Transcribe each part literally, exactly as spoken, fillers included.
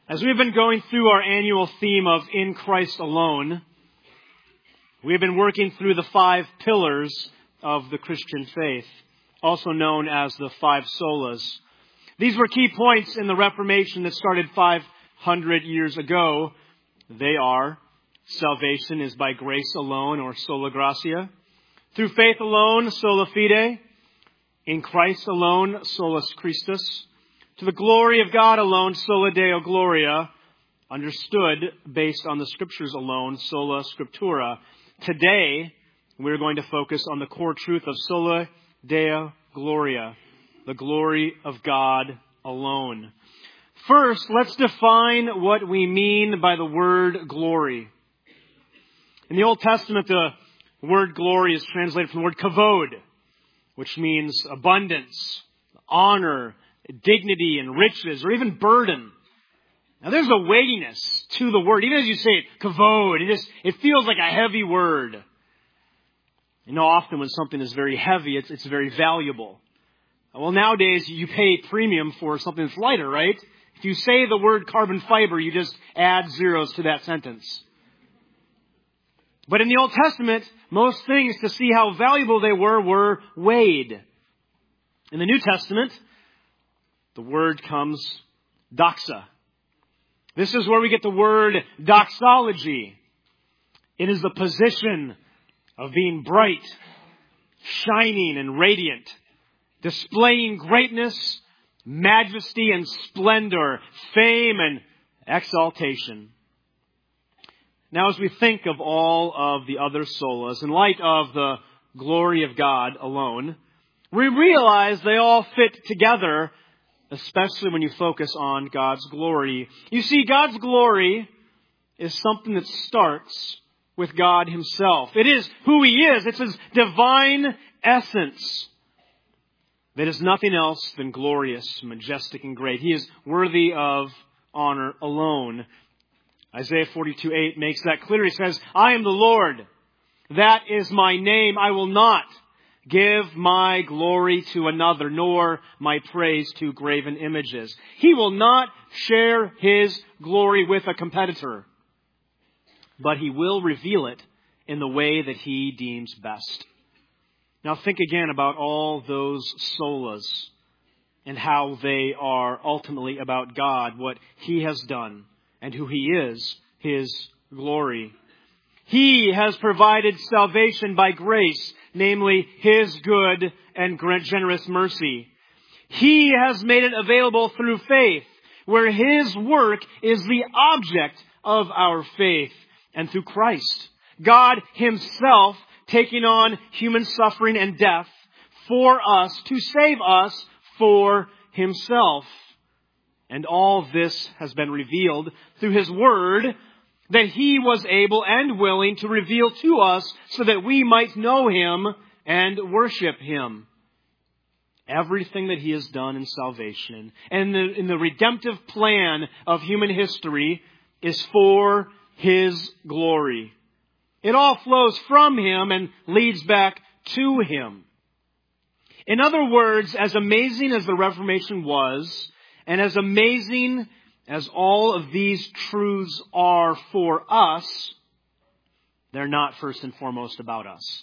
As we've been going through our annual theme of In Christ Alone, we've been working through the five pillars of the Christian faith, also known as the five solas. These were key points in the Reformation that started five hundred years ago. They are: salvation is by grace alone, or sola gratia; through faith alone, sola fide; in Christ alone, solus Christus; to the glory of God alone, sola Deo gloria; understood based on the Scriptures alone, sola scriptura. Today, we're going to focus on the core truth of sola Deo gloria, the glory of God alone. First, let's define what we mean by the word glory. In the Old Testament, the word glory is translated from the word kavod, which means abundance, honor, dignity, and riches, or even burden. Now, there's a weightiness to the word. Even as you say it, kavod, it just it feels like a heavy word. You know, often when something is very heavy, it's it's very valuable. Well, nowadays you pay premium for something that's lighter, right? If you say the word carbon fiber, you just add zeros to that sentence. But in the Old Testament, most things, to see how valuable they were, were weighed. In the New Testament, the word comes doxa. This is where we get the word doxology. It is the position of being bright, shining, and radiant, displaying greatness, majesty, and splendor, fame, and exaltation. Now, as we think of all of the other solas, in light of the glory of God alone, we realize they all fit together, especially when you focus on God's glory. You see, God's glory is something that starts with God Himself. It is who He is. It's His divine essence that is nothing else than glorious, majestic, and great. He is worthy of honor alone. Isaiah forty-two eight makes that clear. He says, I am the Lord. That is my name. I will not give my glory to another, nor my praise to graven images. He will not share His glory with a competitor, but He will reveal it in the way that He deems best. Now think again about all those solas and how they are ultimately about God, what He has done, and who He is, His glory. He has provided salvation by grace, namely His good and generous mercy. He has made it available through faith, where His work is the object of our faith, and through Christ, God Himself taking on human suffering and death for us, to save us for Himself. And all this has been revealed through His Word that He was able and willing to reveal to us so that we might know Him and worship Him. Everything that He has done in salvation and the, in the redemptive plan of human history is for His glory. It all flows from Him and leads back to Him. In other words, as amazing as the Reformation was, and as amazing as all of these truths are for us, they're not first and foremost about us.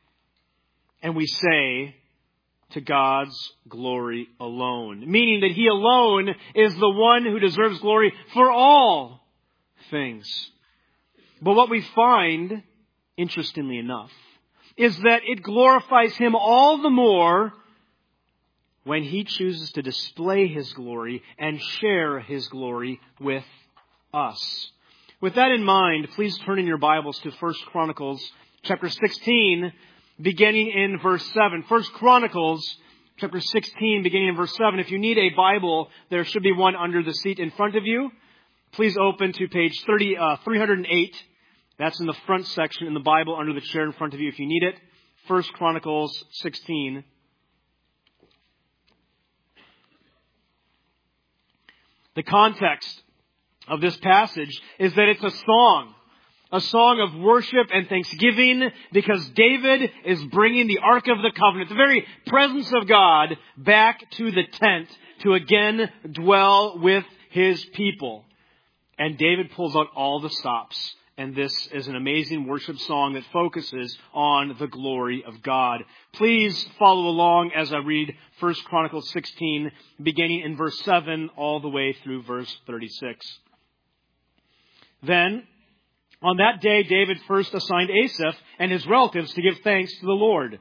And we say, to God's glory alone. Meaning that He alone is the one who deserves glory for all things. But what we find, interestingly enough, is that it glorifies Him all the more when He chooses to display His glory and share His glory with us. With that in mind, please turn in your Bibles to First Chronicles chapter sixteen, beginning in verse seven. First Chronicles chapter sixteen, beginning in verse seven. If you need a Bible, there should be one under the seat in front of you. Please open to page thirty, uh, three hundred eight. That's in the front section in the Bible under the chair in front of you if you need it. First Chronicles sixteen. The context of this passage is that it's a song, a song of worship and thanksgiving, because David is bringing the Ark of the Covenant, the very presence of God, back to the tent to again dwell with His people. And David pulls out all the stops. And this is an amazing worship song that focuses on the glory of God. Please follow along as I read First Chronicles sixteen, beginning in verse seven all the way through verse thirty-six. Then, on that day, David first assigned Asaph and his relatives to give thanks to the Lord.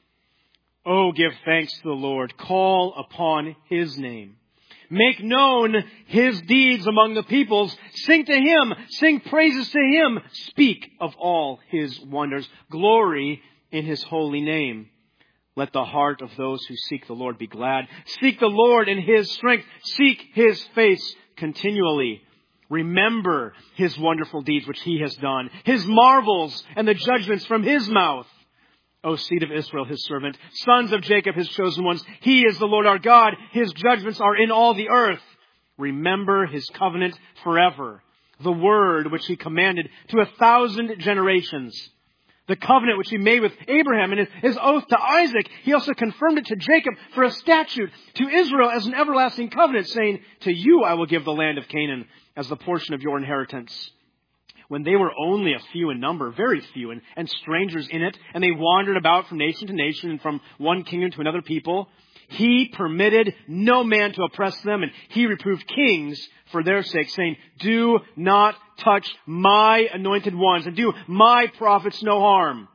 Oh, give thanks to the Lord. Call upon His name. Make known His deeds among the peoples. Sing to Him. Sing praises to Him. Speak of all His wonders. Glory in His holy name. Let the heart of those who seek the Lord be glad. Seek the Lord in His strength. Seek His face continually. Remember His wonderful deeds which He has done. His marvels and the judgments from His mouth. O seed of Israel, His servant, sons of Jacob, His chosen ones. He is the Lord our God. His judgments are in all the earth. Remember His covenant forever. The word which He commanded to a thousand generations. The covenant which He made with Abraham and His oath to Isaac. He also confirmed it to Jacob for a statute, to Israel as an everlasting covenant, saying, to you I will give the land of Canaan as the portion of your inheritance. When they were only a few in number, very few, and, and strangers in it, and they wandered about from nation to nation and from one kingdom to another people, He permitted no man to oppress them, and He reproved kings for their sake, saying, do not touch my anointed ones, and do my prophets no harm.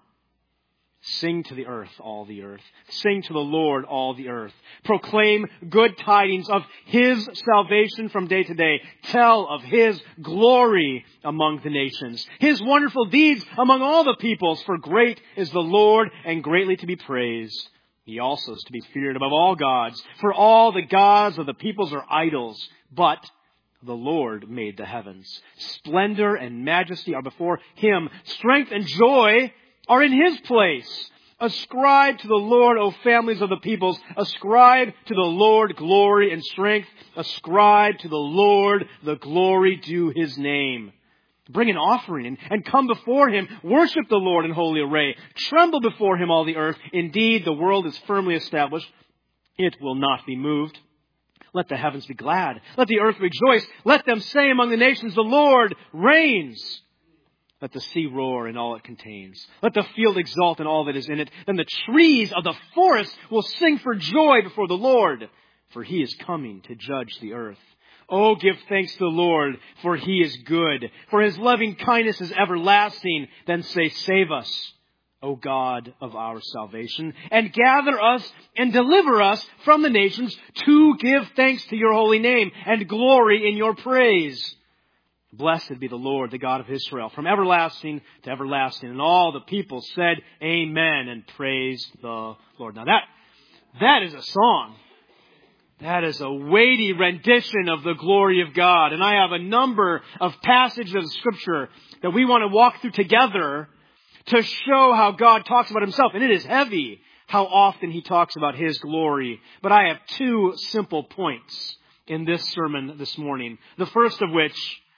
Sing to the earth, all the earth. Sing to the Lord, all the earth. Proclaim good tidings of His salvation from day to day. Tell of His glory among the nations. His wonderful deeds among all the peoples. For great is the Lord and greatly to be praised. He also is to be feared above all gods. For all the gods of the peoples are idols. But the Lord made the heavens. Splendor and majesty are before Him. Strength and joy are in His place. Ascribe to the Lord, O families of the peoples. Ascribe to the Lord glory and strength. Ascribe to the Lord the glory due His name. Bring an offering and, and come before Him. Worship the Lord in holy array. Tremble before Him, all the earth. Indeed, the world is firmly established. It will not be moved. Let the heavens be glad. Let the earth rejoice. Let them say among the nations, the Lord reigns. Let the sea roar in all it contains. Let the field exult in all that is in it. Then the trees of the forest will sing for joy before the Lord, for He is coming to judge the earth. Oh, give thanks to the Lord, for He is good, for His loving kindness is everlasting. Then say, save us, O God of our salvation, and gather us and deliver us from the nations to give thanks to your holy name and glory in your praise. Blessed be the Lord, the God of Israel, from everlasting to everlasting. And all the people said, amen, and praised the Lord. Now that, that is a song. That is a weighty rendition of the glory of God. And I have a number of passages of Scripture that we want to walk through together to show how God talks about Himself. And it is heavy how often He talks about His glory. But I have two simple points in this sermon this morning. The first of which,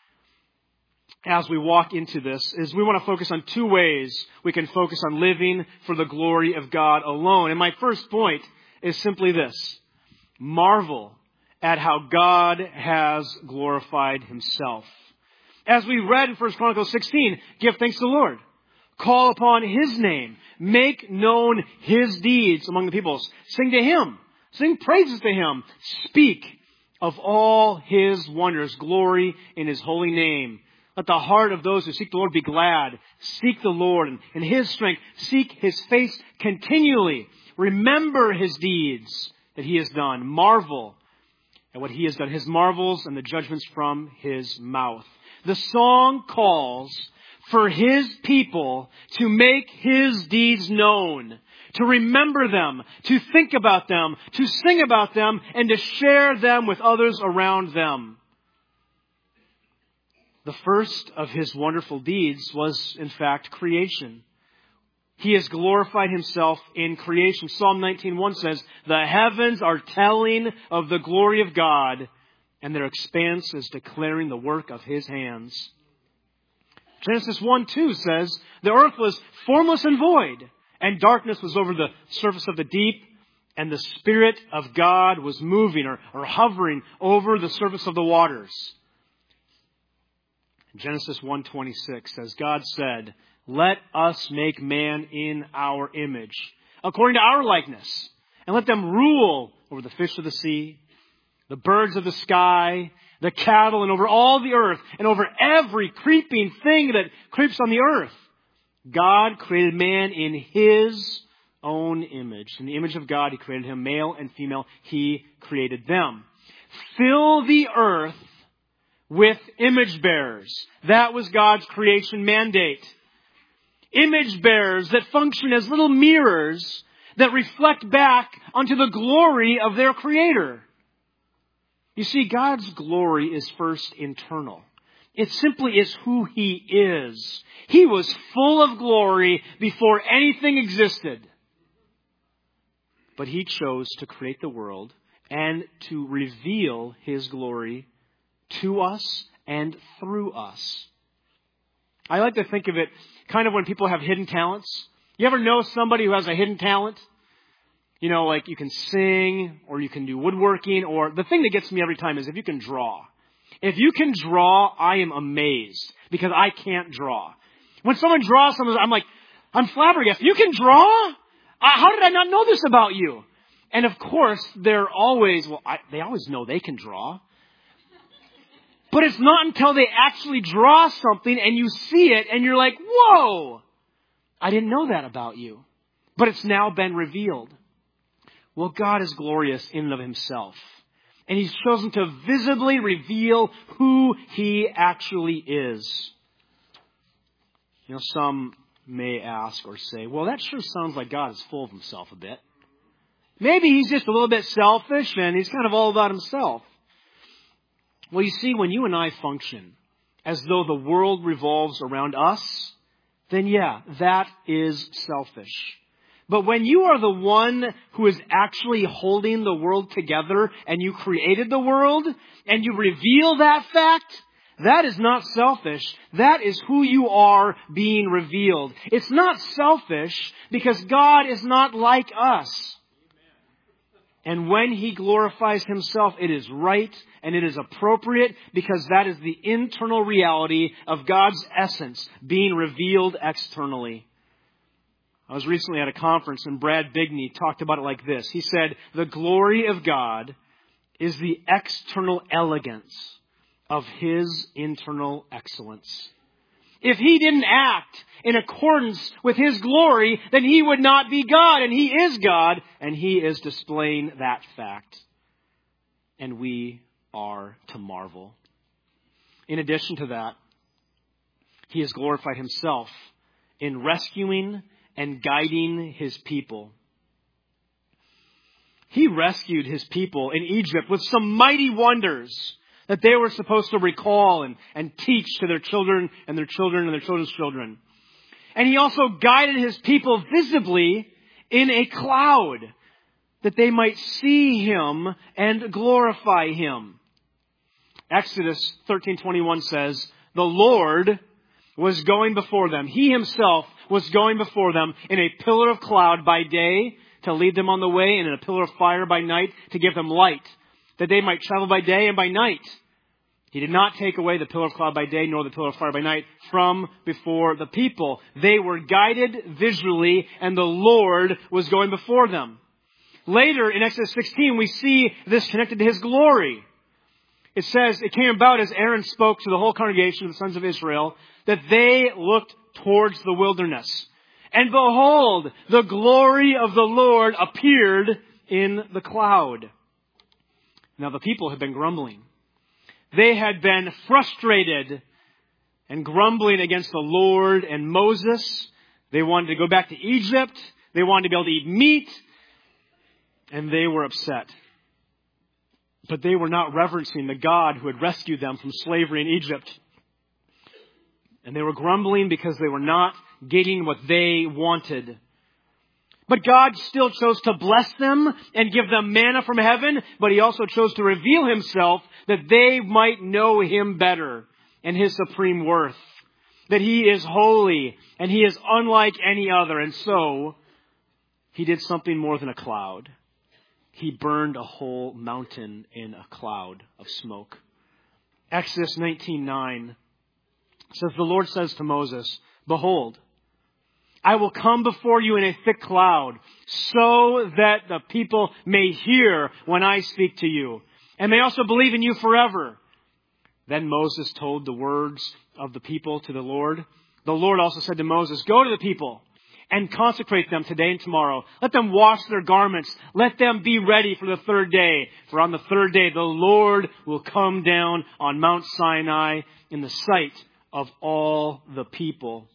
as we walk into this, is we want to focus on two ways we can focus on living for the glory of God alone. And my first point is simply this. Marvel at how God has glorified Himself. As we read in First Chronicles sixteen, give thanks to the Lord. Call upon His name. Make known His deeds among the peoples. Sing to Him. Sing praises to Him. Speak of all His wonders. Glory in His holy name. Let the heart of those who seek the Lord be glad. Seek the Lord in His strength. Seek His face continually. Remember His deeds that He has done. Marvel at what He has done. His marvels and the judgments from His mouth. The song calls for His people to make His deeds known, to remember them, to think about them, to sing about them, and to share them with others around them. The first of His wonderful deeds was, in fact, creation. He has glorified Himself in creation. Psalm nineteen one says, the heavens are telling of the glory of God, and their expanse is declaring the work of His hands. Genesis one two says, the earth was formless and void, and darkness was over the surface of the deep, and the Spirit of God was moving or, or hovering over the surface of the waters. Genesis one twenty-six says, God said, let us make man in our image, according to our likeness, and let them rule over the fish of the sea, the birds of the sky, the cattle, and over all the earth, and over every creeping thing that creeps on the earth. God created man in His own image. In the image of God, He created him, male and female. He created them. Fill the earth with image bearers. That was God's creation mandate. Image bearers that function as little mirrors that reflect back onto the glory of their Creator. You see, God's glory is first internal. It simply is who He is. He was full of glory before anything existed. But He chose to create the world and to reveal His glory to us and through us. I like to think of it kind of when people have hidden talents. You ever know somebody who has a hidden talent? You know, like you can sing or you can do woodworking, or the thing that gets me every time is if you can draw. If you can draw, I am amazed because I can't draw. When someone draws something, I'm like, I'm flabbergasted. You can draw? Uh, how did I not know this about you? And of course, they're always, well, I, they always know they can draw. But it's not until they actually draw something and you see it and you're like, whoa, I didn't know that about you. But it's now been revealed. Well, God is glorious in and of Himself. And He's chosen to visibly reveal who He actually is. You know, some may ask or say, well, that sure sounds like God is full of Himself a bit. Maybe He's just a little bit selfish and He's kind of all about Himself. Well, you see, when you and I function as though the world revolves around us, then yeah, that is selfish. But when you are the one who is actually holding the world together and you created the world and you reveal that fact, that is not selfish. That is who you are being revealed. It's not selfish because God is not like us. And when He glorifies Himself, it is right and it is appropriate because that is the internal reality of God's essence being revealed externally. I was recently at a conference and Brad Bigney talked about it like this. He said, the glory of God is the external elegance of His internal excellence. If He didn't act in accordance with His glory, then He would not be God. And He is God, and He is displaying that fact. And we are to marvel. In addition to that, He has glorified Himself in rescuing and guiding His people. He rescued His people in Egypt with some mighty wonders that they were supposed to recall and, and teach to their children and their children and their children's children. And He also guided His people visibly in a cloud that they might see Him and glorify Him. Exodus thirteen twenty-one says, the Lord was going before them. He Himself was going before them in a pillar of cloud by day to lead them on the way, and in a pillar of fire by night to give them light, that they might travel by day and by night. He did not take away the pillar of cloud by day nor the pillar of fire by night from before the people. They were guided visually, and the Lord was going before them. Later in Exodus sixteen, we see this connected to His glory. It says, it came about as Aaron spoke to the whole congregation of the sons of Israel, that they looked towards the wilderness. And behold, the glory of the Lord appeared in the cloud. Now the people had been grumbling. They had been frustrated and grumbling against the Lord and Moses. They wanted to go back to Egypt. They wanted to be able to eat meat. And they were upset. But they were not reverencing the God who had rescued them from slavery in Egypt. And they were grumbling because they were not getting what they wanted. But God still chose to bless them and give them manna from heaven. But He also chose to reveal Himself that they might know Him better and His supreme worth. That He is holy and He is unlike any other. And so He did something more than a cloud. He burned a whole mountain in a cloud of smoke. Exodus nineteen nine It says, the Lord says to Moses, behold, I will come before you in a thick cloud, so that the people may hear when I speak to you, and may also believe in you forever. Then Moses told the words of the people to the Lord. The Lord also said to Moses, go to the people and consecrate them today and tomorrow. Let them wash their garments. Let them be ready for the third day. For on the third day, the Lord will come down on Mount Sinai in the sight of all the people.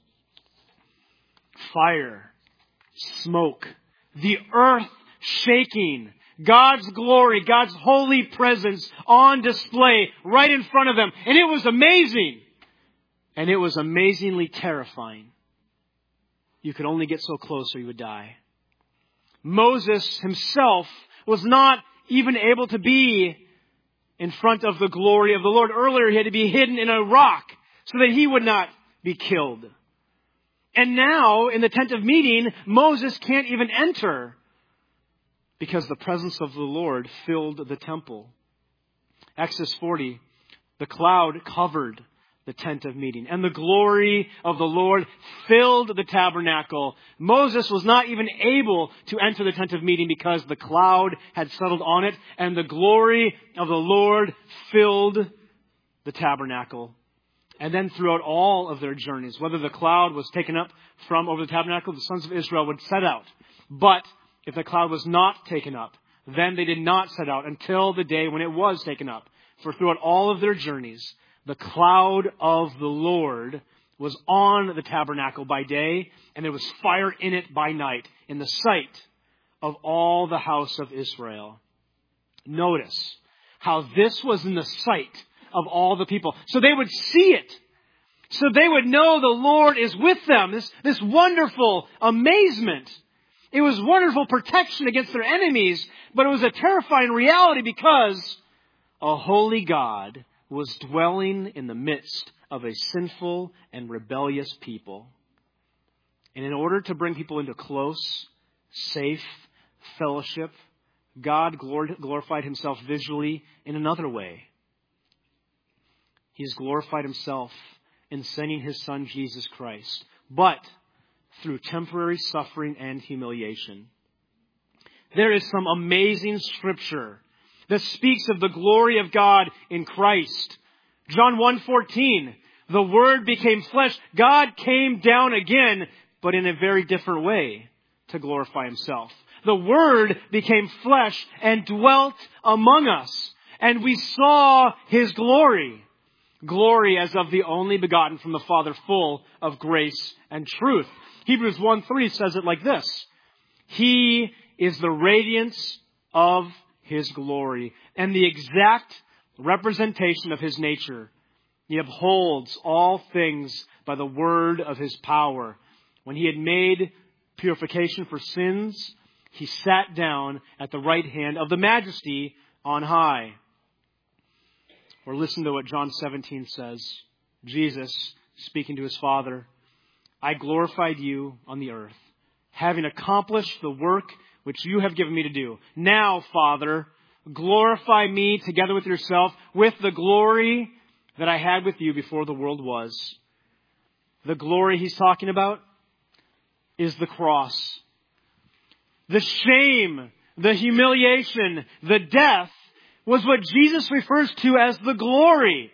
Fire, smoke, the earth shaking, God's glory, God's holy presence on display right in front of them. And it was amazing. And it was amazingly terrifying. You could only get so close or you would die. Moses himself was not even able to be in front of the glory of the Lord. Earlier, he had to be hidden in a rock so that he would not be killed. And now, in the tent of meeting, Moses can't even enter because the presence of the Lord filled the temple. Exodus forty, the cloud covered the tent of meeting, and the glory of the Lord filled the tabernacle. Moses was not even able to enter the tent of meeting because the cloud had settled on it, and the glory of the Lord filled the tabernacle. And then throughout all of their journeys, whether the cloud was taken up from over the tabernacle, the sons of Israel would set out. But if the cloud was not taken up, then they did not set out until the day when it was taken up. For throughout all of their journeys, the cloud of the Lord was on the tabernacle by day, and there was fire in it by night, in the sight of all the house of Israel. Notice how this was in the sight of all the people. So they would see it. So they would know the Lord is with them. This, this wonderful amazement. It was wonderful protection against their enemies, but it was a terrifying reality because a holy God was dwelling in the midst of a sinful and rebellious people. And in order to bring people into close, safe fellowship, God glorified himself visually in another way. He has glorified himself in sending his Son, Jesus Christ, but through temporary suffering and humiliation. There is some amazing scripture that speaks of the glory of God in Christ. John one fourteen, the Word became flesh. God came down again, but in a very different way to glorify himself. The Word became flesh and dwelt among us, and we saw his glory. Glory as of the only begotten from the Father, full of grace and truth. Hebrews one three says it like this. He is the radiance of his glory and the exact representation of his nature. He upholds all things by the word of his power. When he had made purification for sins, he sat down at the right hand of the Majesty on high. Or listen to what John seventeen says. Jesus, speaking to his Father, I glorified you on the earth, having accomplished the work which you have given me to do. Now, Father, glorify me together with yourself with the glory that I had with you before the world was. The glory he's talking about is the cross. The shame, the humiliation, the death was what Jesus refers to as the glory.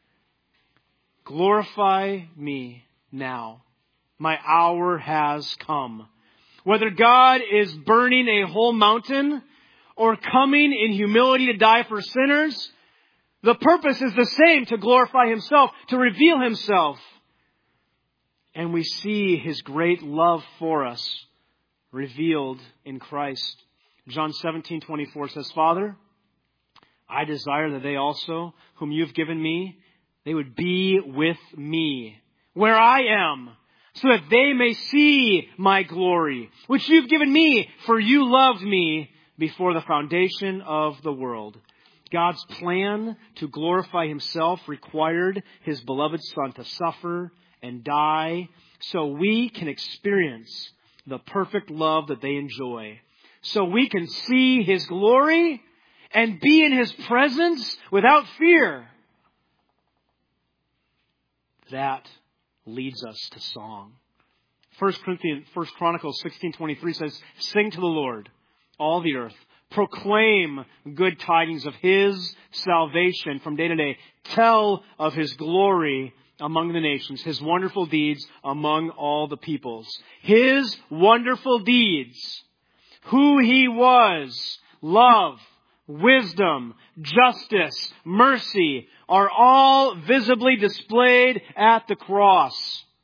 Glorify me now. My hour has come. Whether God is burning a whole mountain or coming in humility to die for sinners, the purpose is the same, to glorify himself, to reveal himself. And we see his great love for us revealed in Christ. John seventeen twenty-four says, Father, I desire that they also, whom you've given me, they would be with me where I am, so that they may see my glory, which you've given me, for you loved me before the foundation of the world. God's plan to glorify himself required his beloved Son to suffer and die so we can experience the perfect love that they enjoy. So we can see his glory and be in his presence without fear. that leads us to song. First Corinthians, First Chronicles sixteen twenty-three says, "Sing to the Lord, all the earth. Proclaim good tidings of His salvation from day to day. Tell of His glory among the nations, His wonderful deeds among all the peoples." His wonderful deeds, who He was, love, wisdom, justice, mercy, are all visibly displayed at the cross.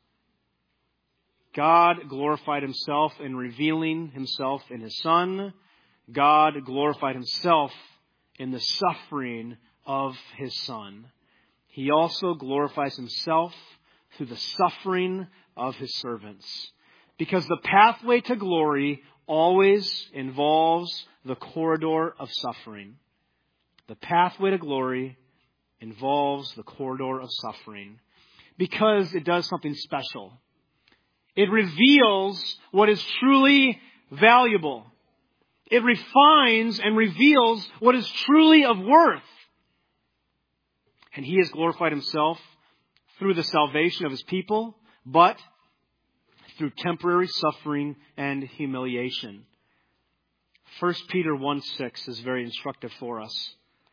God glorified Himself in revealing Himself in His Son. God glorified Himself in the suffering of His Son. He also glorifies Himself through the suffering of His servants. Because the pathway to glory always involves the corridor of suffering. The pathway to glory involves the corridor of suffering. Because it does something special. It reveals what is truly valuable. It refines and reveals what is truly of worth. And He has glorified Himself through the salvation of His people, but through temporary suffering and humiliation. First Peter one six is very instructive for us.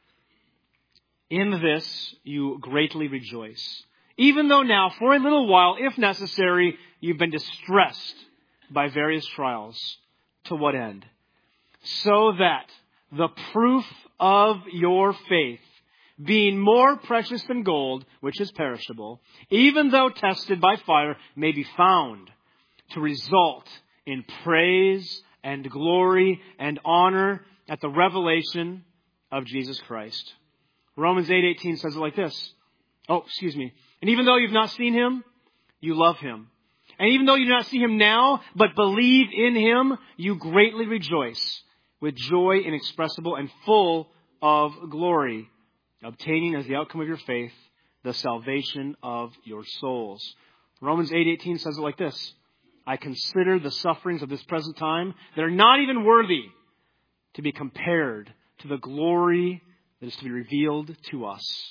"In this you greatly rejoice, even though now, for a little while, if necessary, you've been distressed by various trials." To what end? "So that the proof of your faith, being more precious than gold, which is perishable, even though tested by fire, may be found to result in praise and glory and honor at the revelation of Jesus Christ." Romans eight eighteen says it like this. Oh, excuse me. "And even though you've not seen Him, you love Him. And even though you do not see Him now, but believe in Him, you greatly rejoice with joy inexpressible and full of glory, obtaining as the outcome of your faith the salvation of your souls." Romans eight eighteen says it like this. "I consider the sufferings of this present time that are not even worthy to be compared to the glory that is to be revealed to us."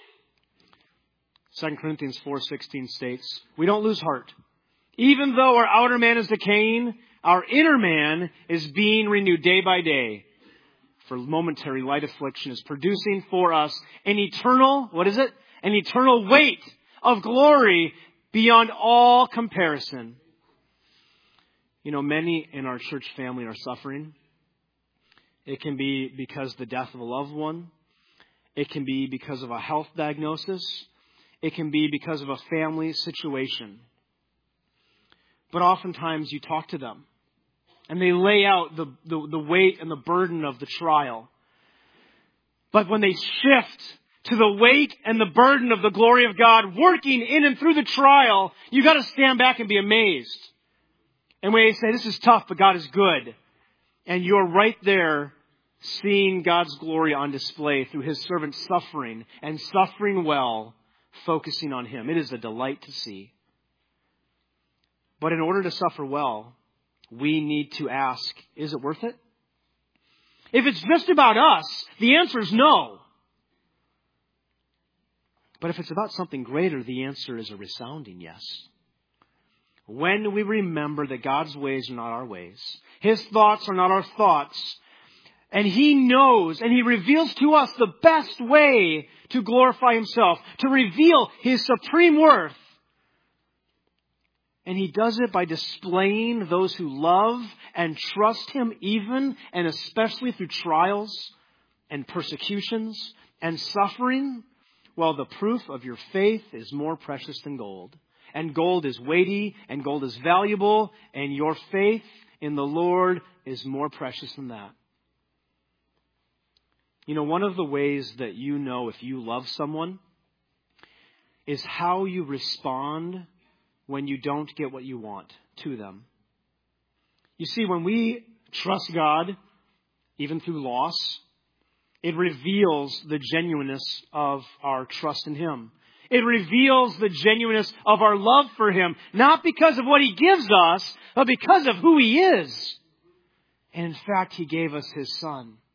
Second Corinthians four sixteen states, "We don't lose heart. Even though our outer man is decaying, our inner man is being renewed day by day. For momentary light affliction is producing for us an eternal," what is it? "An eternal weight of glory beyond all comparison." You know, many in our church family are suffering. It can be because of the death of a loved one. It can be because of a health diagnosis. It can be because of a family situation. But oftentimes you talk to them and they lay out the, the, the weight and the burden of the trial. But when they shift to the weight and the burden of the glory of God working in and through the trial, you got to stand back and be amazed. And when they say, "This is tough, but God is good," and you're right there seeing God's glory on display through His servant suffering and suffering well, focusing on Him. It is a delight to see. But in order to suffer well, we need to ask, is it worth it? If it's just about us, the answer is no. But if it's about something greater, the answer is a resounding yes. When we remember that God's ways are not our ways, His thoughts are not our thoughts, and He knows and He reveals to us the best way to glorify Himself, to reveal His supreme worth. And He does it by displaying those who love and trust Him even and especially through trials and persecutions and suffering. Well, the proof of your faith is more precious than gold. And gold is weighty and gold is valuable. And your faith in the Lord is more precious than that. You know, one of the ways that you know if you love someone is how you respond when you don't get what you want to them. You see, when we trust God, even through loss, it reveals the genuineness of our trust in Him. It reveals the genuineness of our love for Him, not because of what He gives us, but because of who He is. And in fact, He gave us His Son.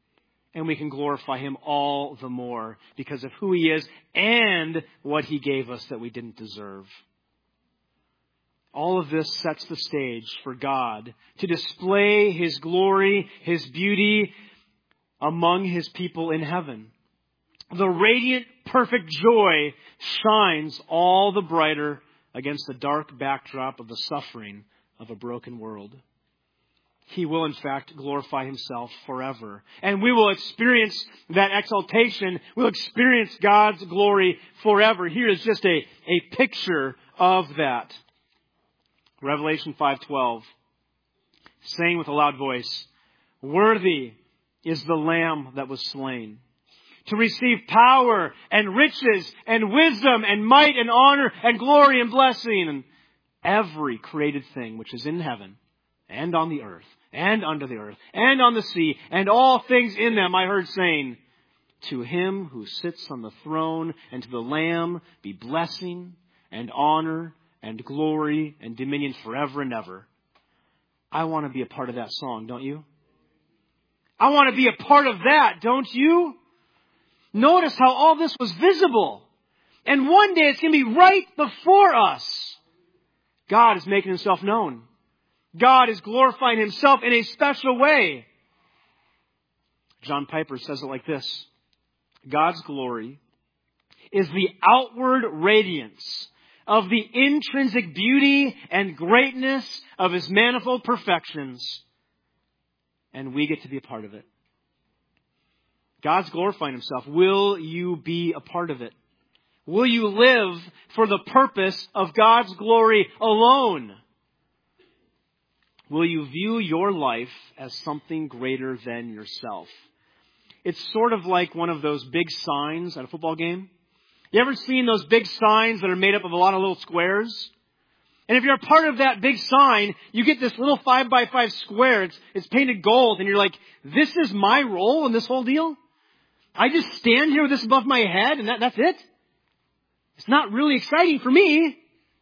And we can glorify Him all the more because of who He is and what He gave us that we didn't deserve. All of this sets the stage for God to display His glory, His beauty among His people in heaven. The radiant, perfect joy shines all the brighter against the dark backdrop of the suffering of a broken world. He will, in fact, glorify Himself forever. And we will experience that exaltation. We'll experience God's glory forever. Here is just a, a picture of that. Revelation five twelve, saying with a loud voice, "Worthy is the Lamb that was slain, to receive power and riches and wisdom and might and honor and glory and blessing, and every created thing which is in heaven and on the earth and under the earth and on the sea and all things in them," I heard saying, "To Him who sits on the throne and to the Lamb be blessing and honor and glory and dominion forever and ever." I want to be a part of that song, don't you? I want to be a part of that, don't you? Notice how all this was visible. And one day it's going to be right before us. God is making Himself known. God is glorifying Himself in a special way. John Piper says it like this: God's glory is the outward radiance of the intrinsic beauty and greatness of His manifold perfections, and we get to be a part of it. God's glorifying Himself. Will you be a part of it? Will you live for the purpose of God's glory alone? Will you view your life as something greater than yourself? It's sort of like one of those big signs at a football game. You ever seen those big signs that are made up of a lot of little squares? And if you're a part of that big sign, you get this little five by five square. It's, it's painted gold. And you're like, this is my role in this whole deal? I just stand here with this above my head and that, that's it? It's not really exciting for me.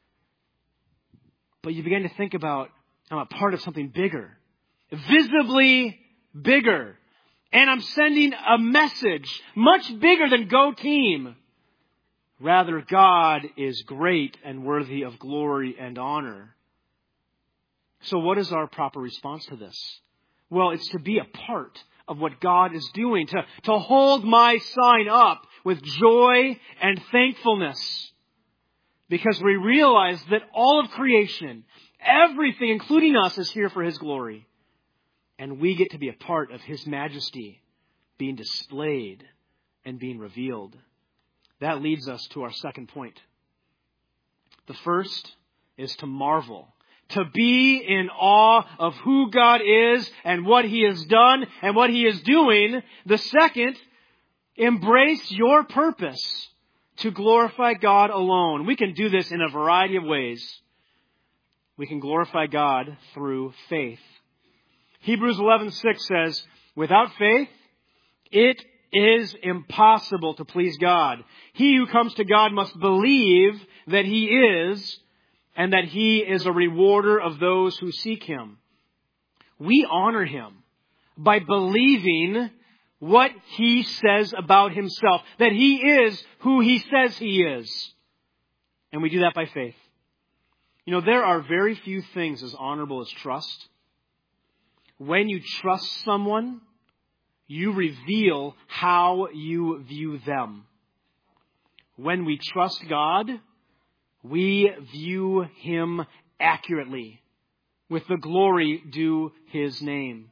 But you begin to think about, I'm a part of something bigger. Visibly bigger. And I'm sending a message much bigger than Go Team. Rather, God is great and worthy of glory and honor. So what is our proper response to this? Well, it's to be a part of what God is doing, to, to hold my sign up with joy and thankfulness. Because we realize that all of creation, everything, including us, is here for His glory. And we get to be a part of His majesty being displayed and being revealed. That leads us to our second point. The first is to marvel, to be in awe of who God is and what He has done and what He is doing. The second, embrace your purpose to glorify God alone. We can do this in a variety of ways. We can glorify God through faith. Hebrews eleven six says, "Without faith, it is impossible to please God. He who comes to God must believe that He is, and that He is a rewarder of those who seek Him." We honor Him by believing what He says about Himself, that He is who He says He is. And we do that by faith. You know, there are very few things as honorable as trust. When you trust someone, you reveal how you view them. When we trust God, we view Him accurately, with the glory due His name.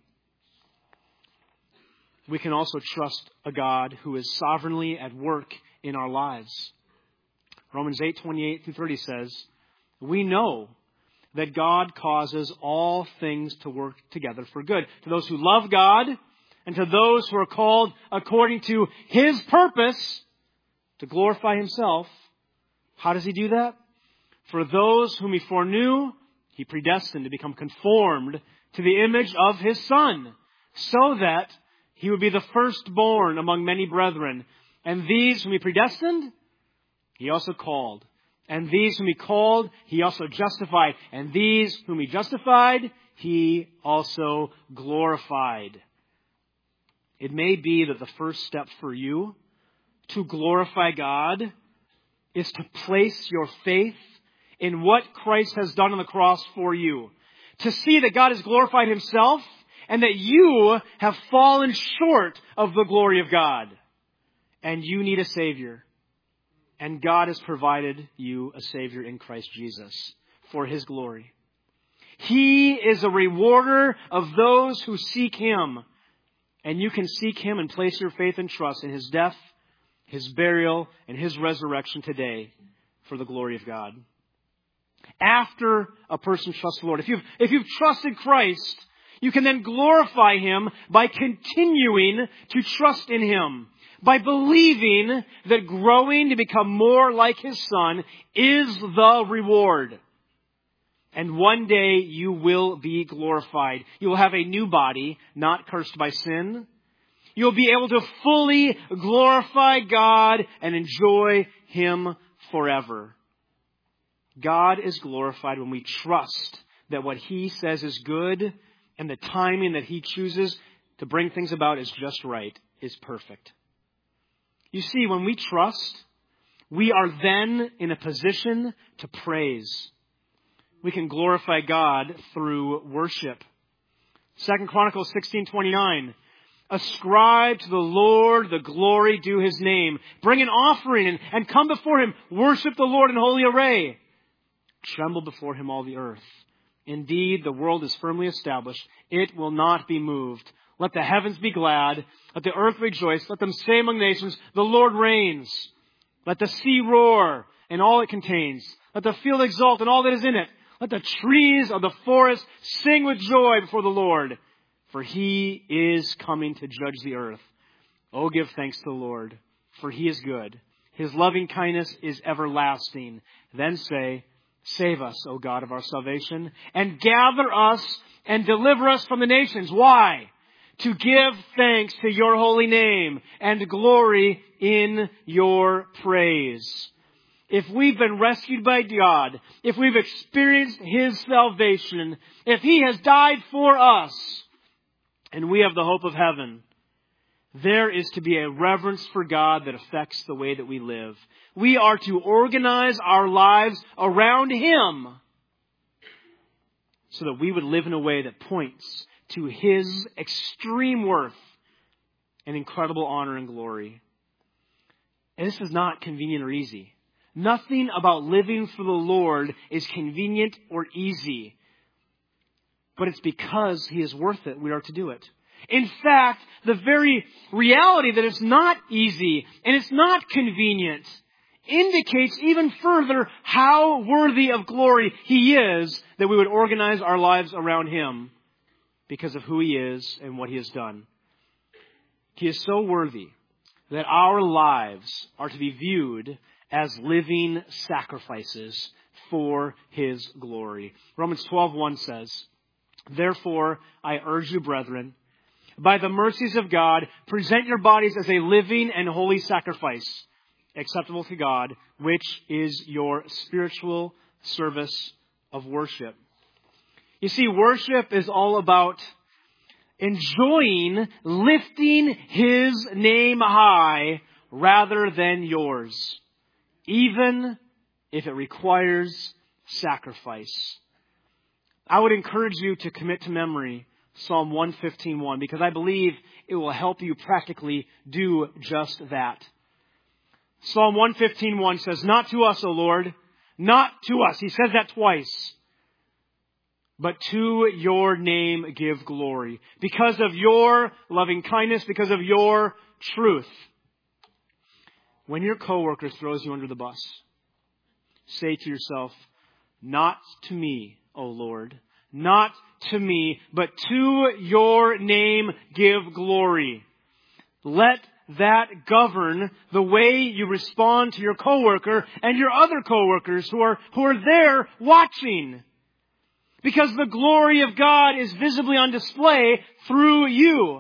We can also trust a God who is sovereignly at work in our lives. Romans eight twenty-eight through thirty says, "We know that God causes all things to work together for good, to those who love God, and to those who are called according to His purpose to glorify Himself." How does He do that? "For those whom He foreknew, He predestined to become conformed to the image of His Son, so that He would be the firstborn among many brethren. And these whom He predestined, He also called. And these whom He called, He also justified. And these whom He justified, He also glorified." It may be that the first step for you to glorify God is to place your faith in what Christ has done on the cross for you. To see that God has glorified himself and that you have fallen short of the glory of God. And you need a Savior. And God has provided you a Savior in Christ Jesus for his glory. He is a rewarder of those who seek him. And you can seek him and place your faith and trust in his death, his burial, and his resurrection today for the glory of God. After a person trusts the Lord, if you've, if you've trusted Christ, you can then glorify him by continuing to trust in him, by believing that growing to become more like his Son is the reward. And one day you will be glorified. You will have a new body, not cursed by sin. You'll be able to fully glorify God and enjoy him forever. God is glorified when we trust that what he says is good and the timing that he chooses to bring things about is just right, is perfect. You see, when we trust, we are then in a position to praise. We can glorify God through worship. Second Chronicles sixteen twenty-nine. Ascribe to the Lord the glory due his name. Bring an offering and, and come before him. Worship the Lord in holy array. Tremble before him all the earth. Indeed, the world is firmly established. It will not be moved. Let the heavens be glad. Let the earth rejoice. Let them say among nations, the Lord reigns. Let the sea roar and all it contains. Let the field exult and all that is in it. Let the trees of the forest sing with joy before the Lord. For he is coming to judge the earth. Oh, give thanks to the Lord, for he is good. His loving kindness is everlasting. Then say, save us, O God of our salvation, and gather us and deliver us from the nations. Why? To give thanks to your holy name and glory in your praise. If we've been rescued by God, if we've experienced his salvation, if he has died for us, and we have the hope of heaven, there is to be a reverence for God that affects the way that we live. We are to organize our lives around him so that we would live in a way that points to his extreme worth and incredible honor and glory. And this is not convenient or easy. Nothing about living for the Lord is convenient or easy. But it's because he is worth it we are to do it. In fact, the very reality that it's not easy and it's not convenient indicates even further how worthy of glory he is that we would organize our lives around him because of who he is and what he has done. He is so worthy that our lives are to be viewed as living sacrifices for his glory. Romans twelve one says, therefore, I urge you, brethren, by the mercies of God, present your bodies as a living and holy sacrifice, acceptable to God, which is your spiritual service of worship. You see, worship is all about enjoying lifting his name high rather than yours, even if it requires sacrifice. I would encourage you to commit to memory Psalm one fifteen one, because I believe it will help you practically do just that. Psalm one fifteen one says, not to us, O Lord, not to us. He says that twice. But to your name give glory, because of your loving kindness, because of your truth. When your coworker throws you under the bus, say to yourself, not to me, O Lord, not to me, but to your name give glory. Let that govern the way you respond to your coworker and your other coworkers who are, who are there watching. Because the glory of God is visibly on display through you.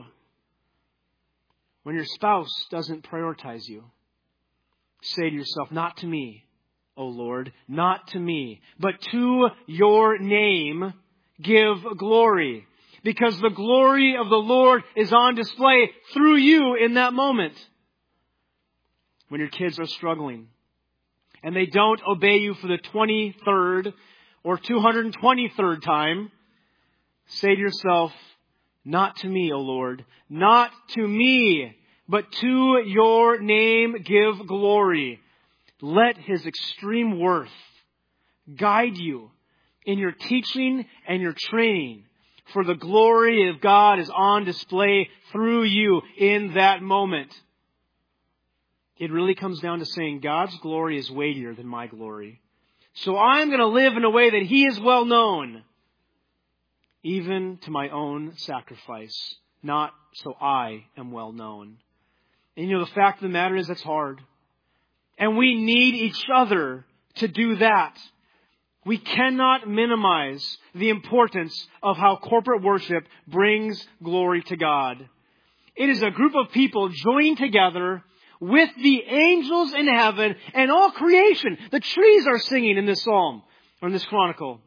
When your spouse doesn't prioritize you, say to yourself, not to me, O Lord, not to me, but to your name give glory. because the glory of the Lord is on display through you in that moment. When your kids are struggling and they don't obey you for the twenty-third or two hundred twenty-third time, say to yourself, not to me, O Lord, not to me, but to your name give glory. Let His extreme worth guide you in your teaching and your training, for the glory of God is on display through you in that moment. It really comes down to saying God's glory is weightier than my glory. So I'm going to live in a way that He is well known, even to my own sacrifice, not so I am well known. And you know, the fact of the matter is that's hard. And we need each other to do that. We cannot minimize the importance of how corporate worship brings glory to God. It is a group of people joined together with the angels in heaven and all creation. The trees are singing in this psalm, or in this chronicle.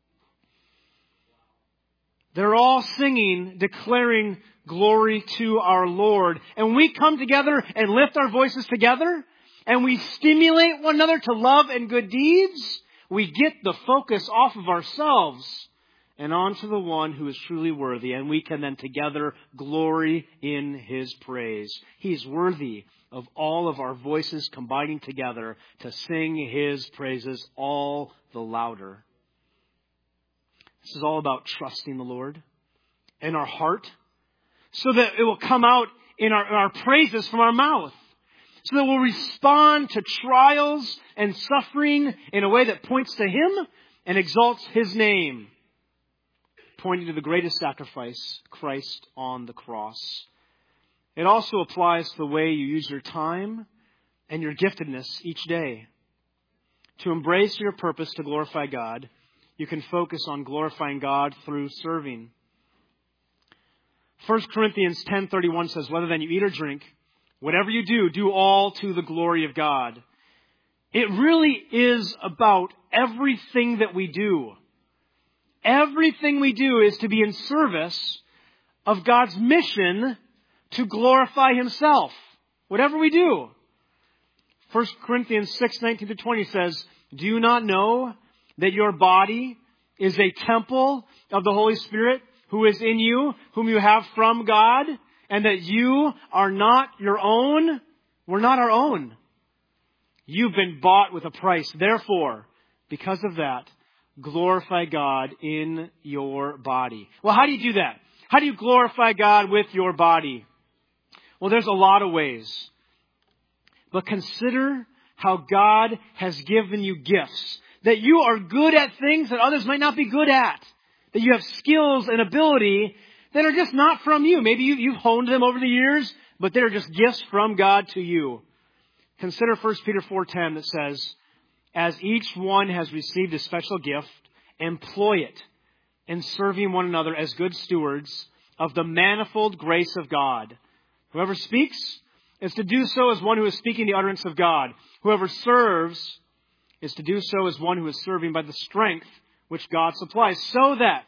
They're all singing, declaring glory to our Lord. And we come together and lift our voices together, and we stimulate one another to love and good deeds. We get the focus off of ourselves and onto the one who is truly worthy. And we can then together glory in His praise. He's worthy of all of our voices combining together to sing His praises all the louder. This is all about trusting the Lord in our heart so that it will come out in our, in our praises from our mouth. So that we'll respond to trials and suffering in a way that points to Him and exalts His name, pointing to the greatest sacrifice, Christ on the cross. It also applies to the way you use your time and your giftedness each day. To embrace your purpose to glorify God, you can focus on glorifying God through serving. First Corinthians ten thirty-one says, whether then you eat or drink, whatever you do, do all to the glory of God. It really is about everything that we do. Everything we do is to be in service of God's mission to glorify Himself. Whatever we do. First Corinthians six nineteen to twenty says, do you not know that your body is a temple of the Holy Spirit who is in you, whom you have from God, and that you are not your own? We're not our own. You've been bought with a price. Therefore, because of that, glorify God in your body. Well, how do you do that? How do you glorify God with your body? Well, there's a lot of ways. But consider how God has given you gifts. That you are good at things that others might not be good at. That you have skills and ability that are just not from you. Maybe you, you've honed them over the years, but they're just gifts from God to you. Consider First Peter four ten that says, as each one has received a special gift, employ it in serving one another as good stewards of the manifold grace of God. Whoever speaks is to do so as one who is speaking the utterance of God. Whoever serves is to do so as one who is serving by the strength which God supplies, so that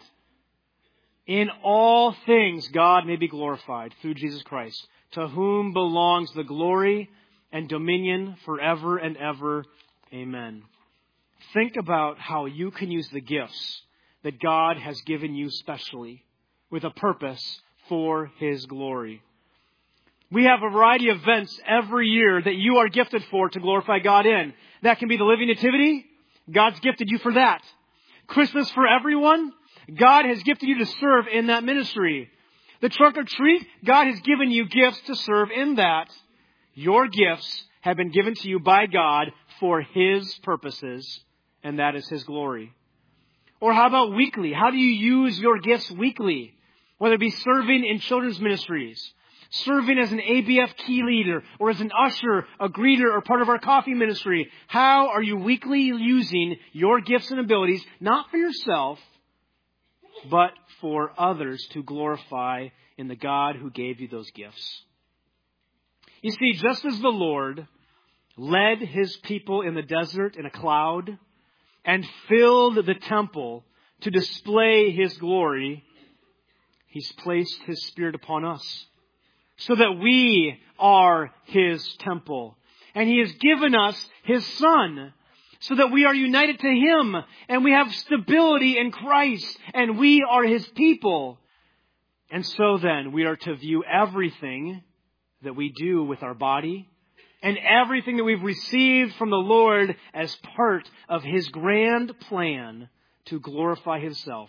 in all things God may be glorified through Jesus Christ, to whom belongs the glory and dominion forever and ever. Amen. Think about how you can use the gifts that God has given you specially with a purpose for His glory. We have a variety of events every year that you are gifted for to glorify God in. That can be the Living Nativity. God's gifted you for that. Christmas for everyone. God has gifted you to serve in that ministry. The trunk or treat. God has given you gifts to serve in that. Your gifts have been given to you by God for His purposes, and that is His glory. Or how about weekly? How do you use your gifts weekly? Whether it be serving in children's ministries, serving as an A B F key leader, or as an usher, a greeter, or part of our coffee ministry. How are you weekly using your gifts and abilities, not for yourself, but for others to glorify in the God who gave you those gifts? You see, just as the Lord led His people in the desert in a cloud and filled the temple to display His glory, He's placed His Spirit upon us so that we are His temple. And He has given us His Son so that we are united to Him and we have stability in Christ and we are His people. And so then we are to view everything that we do with our body and everything that we've received from the Lord as part of His grand plan to glorify Himself.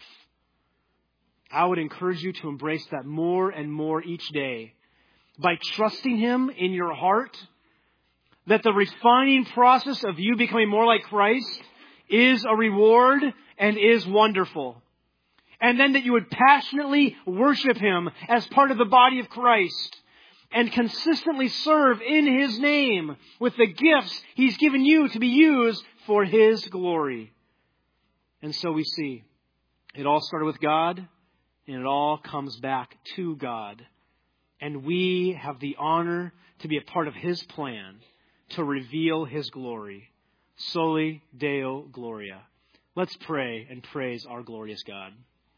I would encourage you to embrace that more and more each day by trusting Him in your heart that the refining process of you becoming more like Christ is a reward and is wonderful. And then that you would passionately worship Him as part of the body of Christ and consistently serve in His name with the gifts He's given you to be used for His glory. And so we see it all started with God and it all comes back to God. And we have the honor to be a part of His plan to reveal His glory. Soli Deo Gloria. Let's pray and praise our glorious God.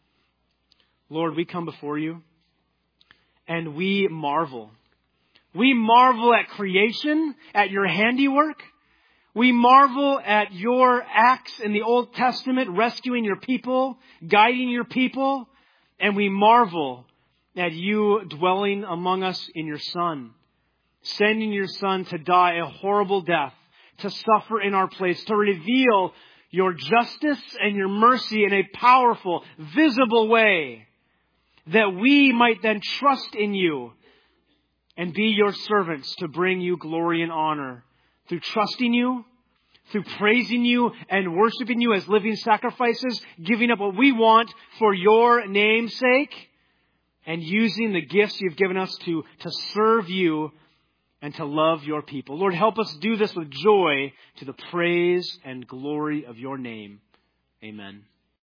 Lord, we come before You and we marvel. We marvel at creation, at Your handiwork. We marvel at Your acts in the Old Testament, rescuing Your people, guiding Your people. And we marvel at You dwelling among us in Your Son, sending Your Son to die a horrible death, to suffer in our place, to reveal Your justice and Your mercy in a powerful, visible way, that we might then trust in You and be Your servants to bring You glory and honor through trusting You, through praising You and worshiping You as living sacrifices, giving up what we want for Your name's sake, and using the gifts You've given us to, to serve You and to love Your people. Lord, help us do this with joy to the praise and glory of Your name. Amen.